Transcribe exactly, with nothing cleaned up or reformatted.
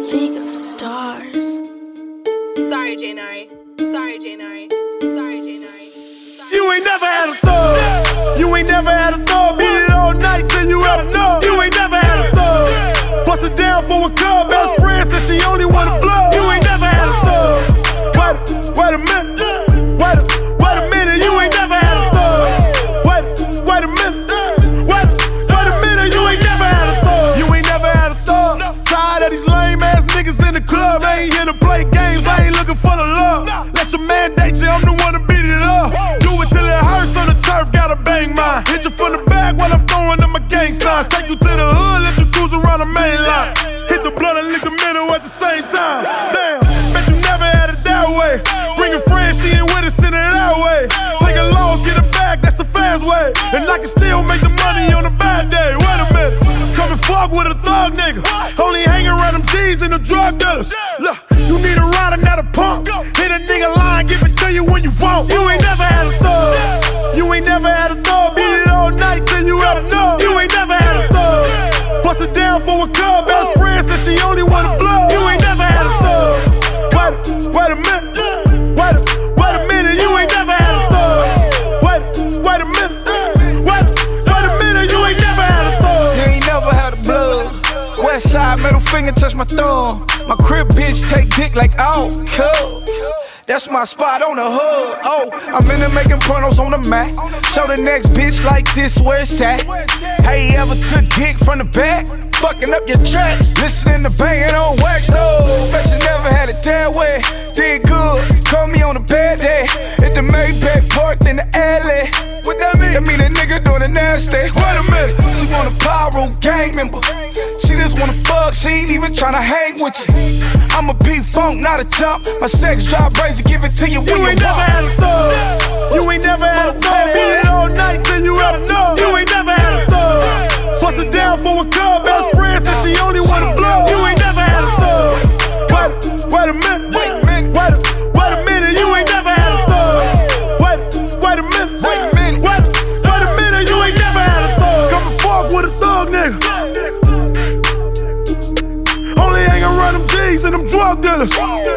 League of Stars. Sorry, Janari. Sorry, Janari. Sorry, Janari. You ain't never had a thug. You ain't never had a thug. Beat it all night till you had enough. You ain't never had a thug. Bust it down for a cub. Best friend said she only wanna blow. You ain't never had a thug. Wait, wait a minute. Wait, wait a minute. You ain't never had a thug. Wait, wait a minute. Wait, wait a minute. You ain't never had a thug. You ain't never had a thug. Tired of these lame ass niggas in the club. I ain't here to play games. I ain't looking for the love. Let your man date you. I'm the one to beat it up. Do it till it hurts on the turf. Gotta bang mine. Hit you from the back while I'm throwing up my gang signs. Take you to the hood. Let you cruise around the main line. Hit the blunt and lick the middle at the same time. Damn, bet you never had it that way. Bring a friend, she ain't with it, send it that way. Take a loss, get it back, that's the fast way. And I can still make the money on a bad day. Wait a minute, come and fuck with a thug nigga. Only hang around them G's and the drug dealers. Look, you need a rider, not a punk. Hit a nigga line, give it to you when you want. You ain't never had a thug. You ain't never had a thug. Beat it all night till you had enough. You ain't never had a thug. Bust it down for a cub. Best friend said she only wanna blow. You ain't never had a thug. Wait, wait a minute. Wait, wait a minute. You ain't never had a thug. Wait, wait a minute. Wait, wait a minute. You ain't never had a thug. You ain't never had a blood. West side, middle finger, touch my thumb. My crib bitch take dick like oh, cuz. That's my spot on the hood. Oh, I'm in there making pornos on the mat. Show the next bitch like this where it's at. Hey, ever took dick from the back? Fucking up your tracks. Listening to banging on wax, no. Bet you never had it that way. Did good, call me on a bad day. At the Maybach parked in the alley. What that mean? That mean a nigga doing a nasty. Wait a minute, she want a pyro gang member. She just wanna fuck, she ain't even tryna hang with you. I'm a P-Funk, not a jump. My sex drive crazy, give it to you when you you ain't never had a thug. You ain't never had a thug. Beat it all night till you had enough. You ain't never had a thug. Bust it down for a cub. Best friend said she only wanna blow. You ain't never had a thug. Wait, wait a minute. Wait a minute. Wait, wait a minute. You ain't never had a thug. Wait, wait a minute. Wait a minute. Wait, wait a minute. You ain't never had a thug. Come and fuck with a thug nigga. Only hang around them G's and them drug dealers.